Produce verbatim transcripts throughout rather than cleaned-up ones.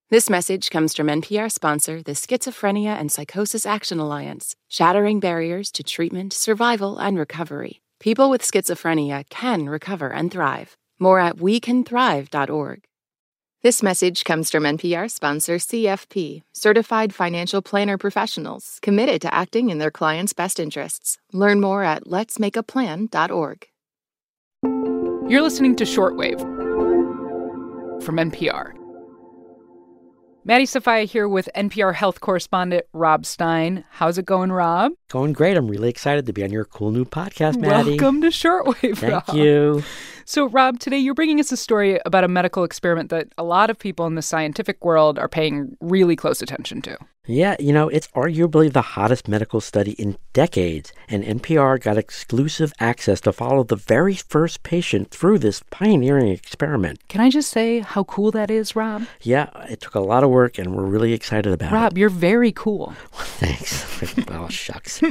This message comes from N P R sponsor, the Schizophrenia and Psychosis Action Alliance, shattering barriers to treatment, survival, and recovery. People with schizophrenia can recover and thrive. More at we can thrive dot org. This message comes from N P R sponsor C F P, Certified Financial Planner Professionals, committed to acting in their clients' best interests. Learn more at lets make a plan dot org. You're listening to Shortwave from N P R. Maddie Sofia here with N P R health correspondent Rob Stein. How's it going, Rob? Going great. I'm really excited to be on your cool new podcast, Maddie. Welcome to Shortwave, Thank Rob. you. So, Rob, today you're bringing us a story about a medical experiment that a lot of people in the scientific world are paying really close attention to. Yeah, you know, it's arguably the hottest medical study in decades, and N P R got exclusive access to follow the very first patient through this pioneering experiment. Can I just say how cool that is, Rob? Yeah, it took a lot of work, and we're really excited about Rob, it. Rob, you're very cool. Thanks. Oh, shucks.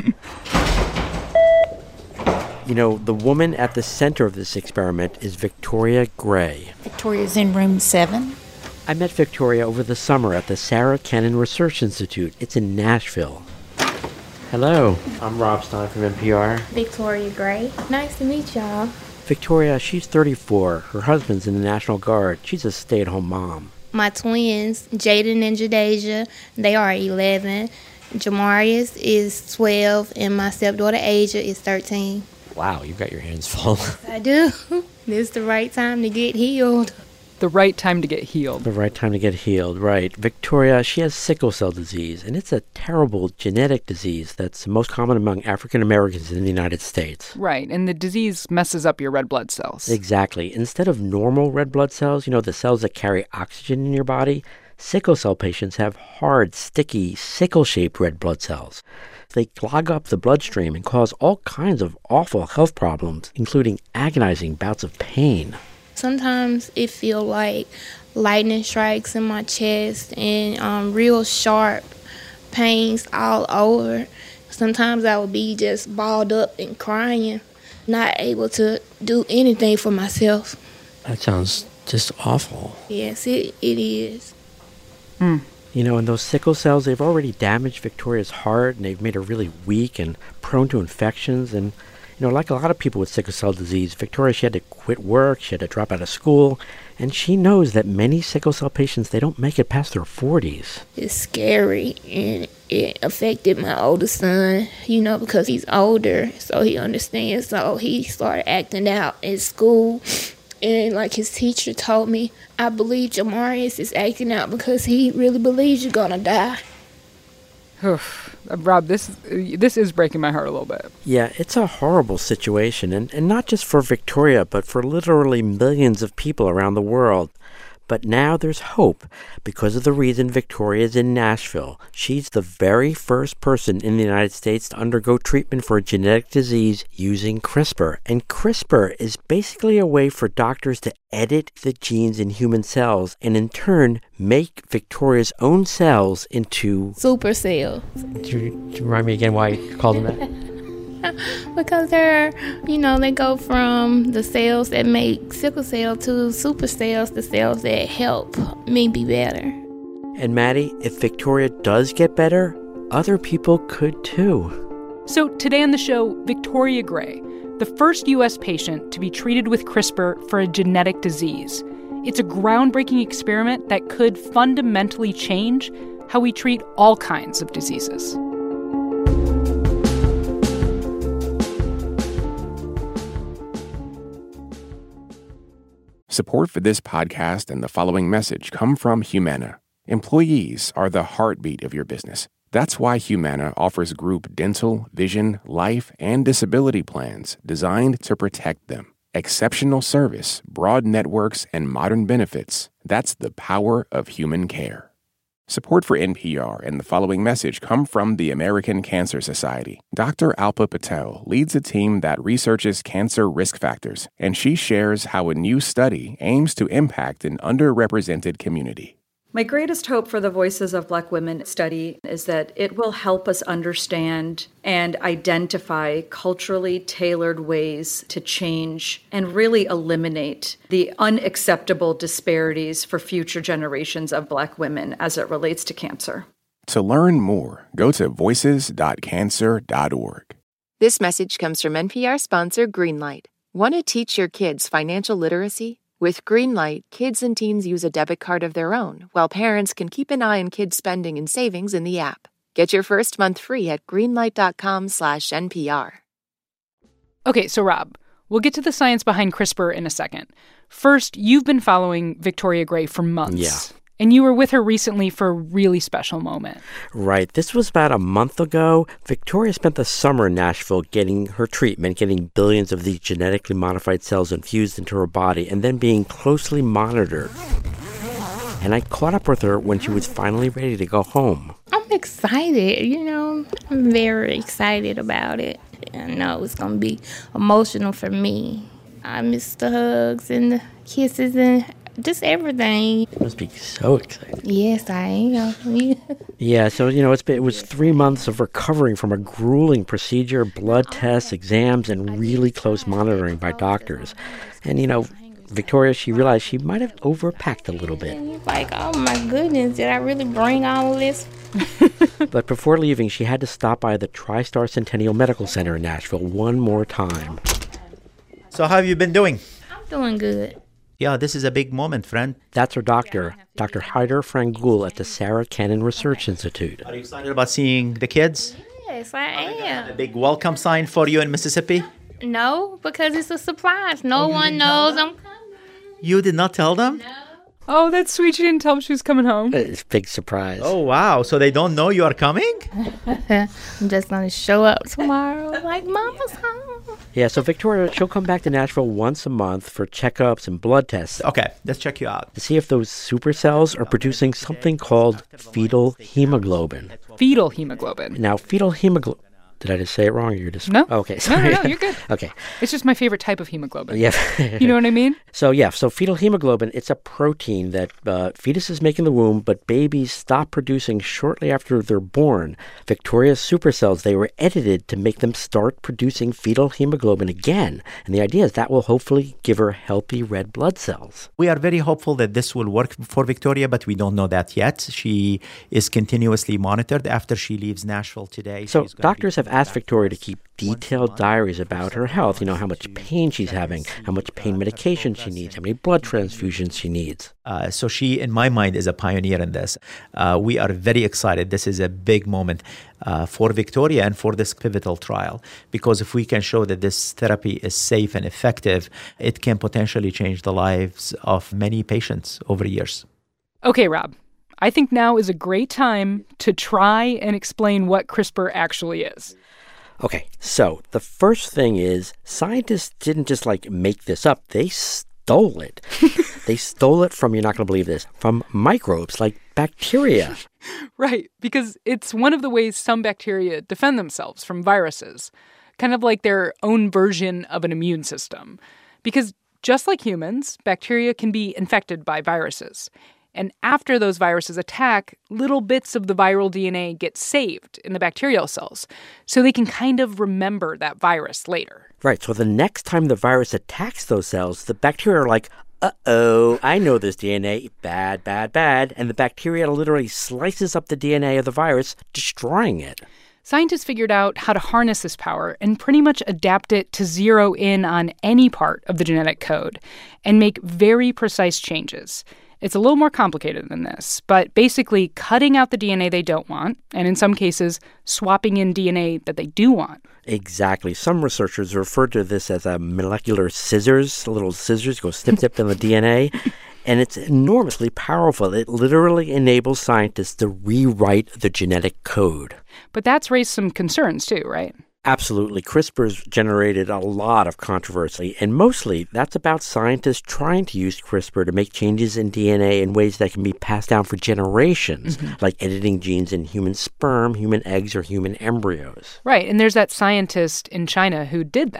You know, the woman at the center of this experiment is Victoria Gray. Victoria's in room seven. I met Victoria over the summer at the Sarah Kennan Research Institute. It's in Nashville. Hello, I'm Rob Stein from N P R. Victoria Gray. Nice to meet y'all. Victoria, she's thirty-four. Her husband's in the National Guard. She's a stay-at-home mom. My twins, Jaden and Jadasia, they are eleven. Jamarius is twelve, and my stepdaughter Asia is thirteen. Wow, you've got your hands full. I do. This is the right time to get healed. The right time to get healed. The right time to get healed, right. Victoria, she has sickle cell disease, and it's a terrible genetic disease that's most common among African Americans in the United States. Right, and the disease messes up your red blood cells. Exactly. Instead of normal red blood cells, you know, the cells that carry oxygen in your body, sickle cell patients have hard, sticky, sickle-shaped red blood cells. They clog up the bloodstream and cause all kinds of awful health problems, including agonizing bouts of pain. Sometimes it feels like lightning strikes in my chest and um, real sharp pains all over. Sometimes I would be just balled up and crying, not able to do anything for myself. That sounds just awful. Yes, it, it is. Hmm. You know, and those sickle cells, they've already damaged Victoria's heart, and they've made her really weak and prone to infections. And, you know, like a lot of people with sickle cell disease, Victoria, she had to quit work, she had to drop out of school, and she knows that many sickle cell patients, they don't make it past their forties. It's scary, and it affected my oldest son, you know, because he's older, so he understands. So he started acting out in school. And like his teacher told me, I believe Jamarius is acting out because he really believes you're going to die. Rob, this this is breaking my heart a little bit. Yeah, it's a horrible situation, and, and not just for Victoria, but for literally millions of people around the world. But now there's hope because of the reason Victoria is in Nashville. She's the very first person in the United States to undergo treatment for a genetic disease using CRISPR. And CRISPR is basically a way for doctors to edit the genes in human cells and in turn make Victoria's own cells into super cells. Do you, do you remind me again why you called them that? Because they're, you know, they go from the cells that make sickle cell to super cells, the cells that help me be better. And Maddie, if Victoria does get better, other people could too. So today on the show, Victoria Gray, the first U S patient to be treated with CRISPR for a genetic disease. It's a groundbreaking experiment that could fundamentally change how we treat all kinds of diseases. Support for this podcast and the following message come from Humana. Employees are the heartbeat of your business. That's why Humana offers group dental, vision, life, and disability plans designed to protect them. Exceptional service, broad networks, and modern benefits. That's the power of human care. Support for N P R and the following message come from the American Cancer Society. Doctor Alpa Patel leads a team that researches cancer risk factors, and she shares how a new study aims to impact an underrepresented community. My greatest hope for the Voices of Black Women study is that it will help us understand and identify culturally tailored ways to change and really eliminate the unacceptable disparities for future generations of Black women as it relates to cancer. To learn more, go to voices dot cancer dot org. This message comes from N P R sponsor Greenlight. Want to teach your kids financial literacy? With Greenlight, kids and teens use a debit card of their own, while parents can keep an eye on kids' spending and savings in the app. Get your first month free at greenlight.com slash NPR. Okay, so Rob, we'll get to the science behind CRISPR in a second. First, you've been following Victoria Gray for months. Yeah. And you were with her recently for a really special moment. Right. This was about a month ago. Victoria spent the summer in Nashville getting her treatment, getting billions of these genetically modified cells infused into her body, and then being closely monitored. And I caught up with her when she was finally ready to go home. I'm excited, you know. I'm very excited about it. I know it's going to be emotional for me. I miss the hugs and the kisses and just everything. You must be so excited. Yes, I am. Yeah, so, you know, it's been, it was three months of recovering from a grueling procedure, blood tests, exams, and really close monitoring by doctors. And, you know, Victoria, she realized she might have overpacked a little bit. And you're like, oh, my goodness, did I really bring all of this? But before leaving, she had to stop by the TriStar Centennial Medical Center in Nashville one more time. So how have you been doing? I'm doing good. Yeah, this is a big moment, friend. That's her doctor, Doctor Haider Frangoul at the Sarah Cannon Research Institute. Are you excited about seeing the kids? Yes, I am. A big welcome sign for you in Mississippi? No, because it's a surprise. No one knows I'm coming. You did not tell them? No. Oh, that's sweet. She didn't tell him she was coming home. It's a big surprise. Oh, wow. So they don't know you are coming? I'm just going to show up tomorrow like Mama's home. Yeah, so Victoria, she'll come back to Nashville once a month for checkups and blood tests. Okay, let's check you out. To see if those supercells are producing something called fetal hemoglobin. Fetal hemoglobin. Now, fetal hemoglobin... Did I just say it wrong? Or you're just no. Okay, sorry. No, no, no, you're good. Okay, it's just my favorite type of hemoglobin. Yeah, you know what I mean. So yeah, so fetal hemoglobin, it's a protein that uh, fetuses make in the womb, but babies stop producing shortly after they're born. Victoria's supercells, they were edited to make them start producing fetal hemoglobin again, and the idea is that will hopefully give her healthy red blood cells. We are very hopeful that this will work for Victoria, but we don't know that yet. She is continuously monitored after she leaves Nashville today. So doctors have asked Victoria to keep detailed diaries about her health, you know, how much pain she's having, how much pain medication she needs, how many blood transfusions she needs. Uh, so she, in my mind, is a pioneer in this. Uh, we are very excited. This is a big moment uh, for Victoria and for this pivotal trial, because if we can show that this therapy is safe and effective, it can potentially change the lives of many patients over years. Okay, Rob. I think now is a great time to try and explain what CRISPR actually is. Okay, so the first thing is scientists didn't just like make this up. They stole it. They stole it from, you're not going to believe this, from microbes like bacteria. Right, because it's one of the ways some bacteria defend themselves from viruses, kind of like their own version of an immune system. Because just like humans, bacteria can be infected by viruses. And after those viruses attack, little bits of the viral D N A get saved in the bacterial cells, so they can kind of remember that virus later. Right, so the next time the virus attacks those cells, the bacteria are like, uh-oh, I know this D N A, bad, bad, bad, and the bacteria literally slices up the D N A of the virus, destroying it. Scientists figured out how to harness this power and pretty much adapt it to zero in on any part of the genetic code and make very precise changes. It's a little more complicated than this, but basically cutting out the D N A they don't want, and in some cases, swapping in D N A that they do want. Exactly. Some researchers refer to this as a molecular scissors, little scissors go snip, snip in the D N A, and it's enormously powerful. It literally enables scientists to rewrite the genetic code. But that's raised some concerns too, right? Absolutely. CRISPR's generated a lot of controversy, and mostly that's about scientists trying to use CRISPR to make changes in D N A in ways that can be passed down for generations, mm-hmm. like editing genes in human sperm, human eggs, or human embryos. Right, and there's that scientist in China who did that.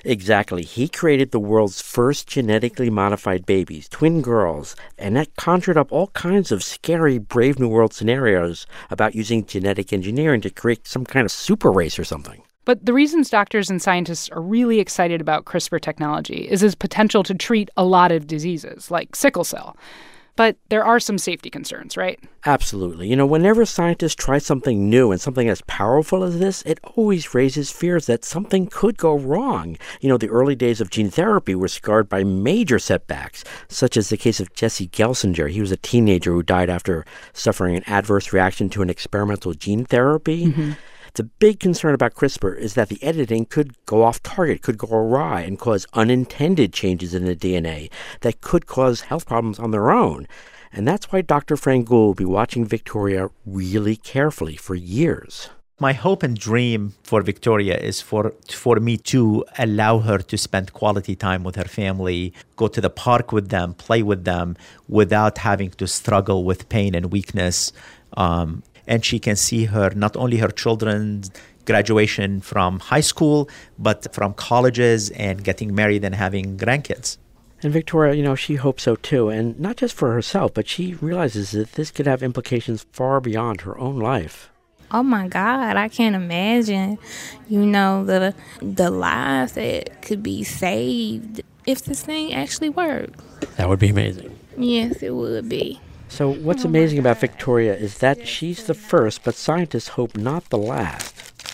Exactly. He created the world's first genetically modified babies, twin girls, and that conjured up all kinds of scary Brave New World scenarios about using genetic engineering to create some kind of super race or something. But the reasons doctors and scientists are really excited about CRISPR technology is its potential to treat a lot of diseases, like sickle cell. But there are some safety concerns, right? Absolutely. You know, whenever scientists try something new and something as powerful as this, it always raises fears that something could go wrong. You know, the early days of gene therapy were scarred by major setbacks, such as the case of Jesse Gelsinger. He was a teenager who died after suffering an adverse reaction to an experimental gene therapy. Mm-hmm. The big concern about CRISPR is that the editing could go off target, could go awry, and cause unintended changes in the D N A that could cause health problems on their own. And that's why Doctor Frangoul will be watching Victoria really carefully for years. My hope and dream for Victoria is for for me to allow her to spend quality time with her family, go to the park with them, play with them, without having to struggle with pain and weakness. Um, and she can see her, not only her children's graduation from high school, but from colleges and getting married and having grandkids. And Victoria, you know, she hopes so too, and not just for herself, but she realizes that this could have implications far beyond her own life. Oh my God, I can't imagine, you know, the the lives that could be saved if this thing actually worked. That would be amazing. Yes, it would be. So what's amazing about Victoria is that she's the first, but scientists hope not the last.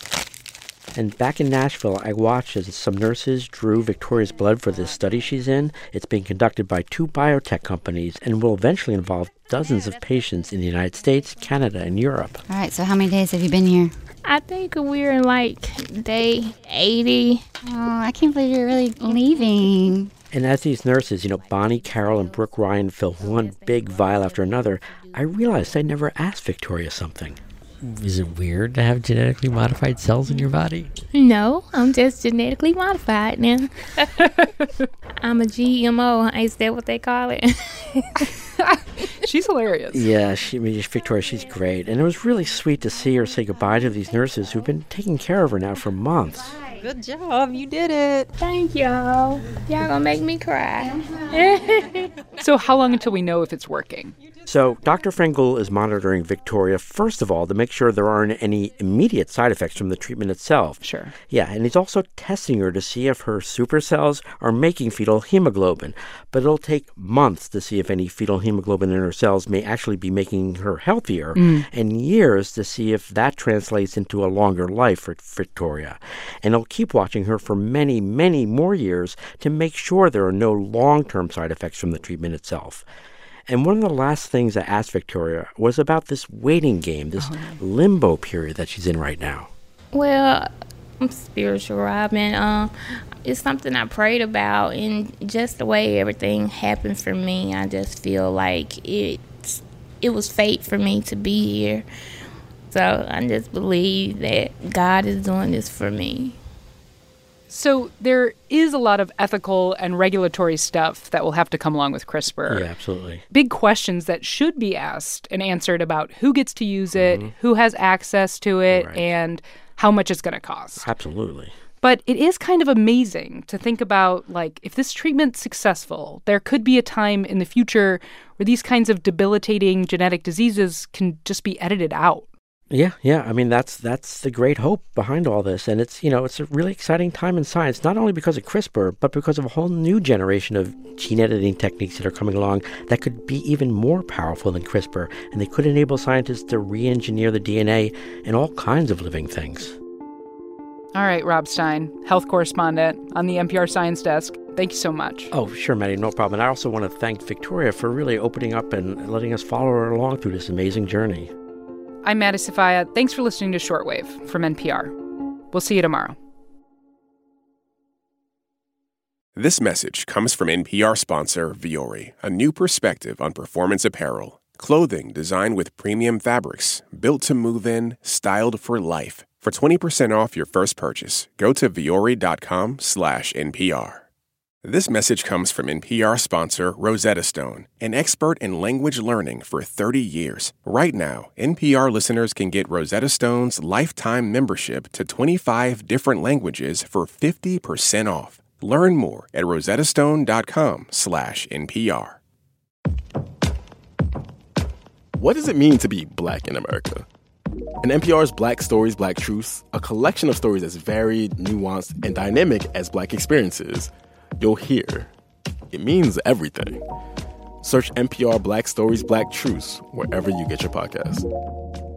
And back in Nashville, I watched as some nurses drew Victoria's blood for this study she's in. It's being conducted by two biotech companies and will eventually involve dozens of patients in the United States, Canada, and Europe. All right, so how many days have you been here? I think we're in like day eighty. Oh, I can't believe you're really leaving. And as these nurses, you know, Bonnie, Carol, and Brooke Ryan fill one big vial after another, I realized I never asked Victoria something. Is it weird to have genetically modified cells in your body? No, I'm just genetically modified now. I'm a G M O. Is that what they call it? She's hilarious. Yeah, she, Victoria, she's great. And it was really sweet to see her say goodbye to these nurses who've been taking care of her now for months. Good job. You did it. Thank y'all. Y'all gonna make me cry. So how long until we know if it's working? So Doctor Frangoul is monitoring Victoria, first of all, to make sure there aren't any immediate side effects from the treatment itself. Sure. Yeah, and he's also testing her to see if her supercells are making fetal hemoglobin. But it'll take months to see if any fetal hemoglobin in her cells may actually be making her healthier, mm. and years to see if that translates into a longer life for Victoria. And he'll keep watching her for many, many more years to make sure there are no long-term side effects from the treatment itself. And one of the last things I asked Victoria was about this waiting game, this oh. limbo period that she's in right now. Well, I'm spiritual, Robin. Um, it's something I prayed about, and just the way everything happened for me, I just feel like it's, it was fate for me to be here. So I just believe that God is doing this for me. So there is a lot of ethical and regulatory stuff that will have to come along with CRISPR. Yeah, absolutely. Big questions that should be asked and answered about who gets to use it, mm-hmm. who has access to it, right. and how much it's going to cost. Absolutely. But it is kind of amazing to think about, like, if this treatment's successful, there could be a time in the future where these kinds of debilitating genetic diseases can just be edited out. Yeah, yeah. I mean, that's that's the great hope behind all this. And it's, you know, it's a really exciting time in science, not only because of CRISPR, but because of a whole new generation of gene editing techniques that are coming along that could be even more powerful than CRISPR. And they could enable scientists to re-engineer the D N A in all kinds of living things. All right, Rob Stein, health correspondent on the N P R Science Desk. Thank you so much. Oh, sure, Maddie, no problem. And I also want to thank Victoria for really opening up and letting us follow her along through this amazing journey. I'm Maddie Sofia. Thanks for listening to Shortwave from N P R. We'll see you tomorrow. This message comes from N P R sponsor Vuori, a new perspective on performance apparel. Clothing designed with premium fabrics, built to move in, styled for life. For twenty percent off your first purchase, go to vuori.com slash NPR. This message comes from N P R sponsor Rosetta Stone, an expert in language learning for thirty years. Right now, N P R listeners can get Rosetta Stone's lifetime membership to twenty-five different languages for fifty percent off. Learn more at rosettastone.com slash NPR. What does it mean to be Black in America? In N P R's Black Stories, Black Truths, a collection of stories as varied, nuanced, and dynamic as Black experiences, you'll hear it means everything. Search N P R Black Stories, Black Truths wherever you get your podcasts.